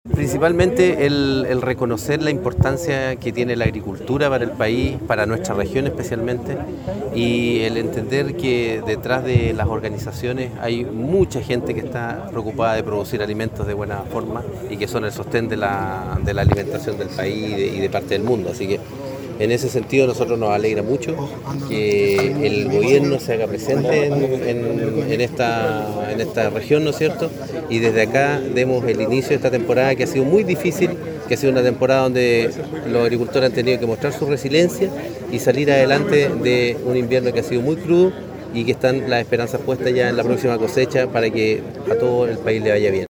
Principalmente el reconocer la importancia que tiene la agricultura para el país, para nuestra región especialmente, y el entender que detrás de las organizaciones hay mucha gente que está preocupada de producir alimentos de buena forma y que son el sostén de la alimentación del país y de parte del mundo. Así que en ese sentido nosotros nos alegra mucho que el gobierno se haga presente en esta región, ¿no es cierto? Y desde acá demos el inicio de esta temporada que ha sido muy difícil, que ha sido una temporada donde los agricultores han tenido que mostrar su resiliencia y salir adelante de un invierno que ha sido muy crudo y que están las esperanzas puestas ya en la próxima cosecha para que a todo el país le vaya bien.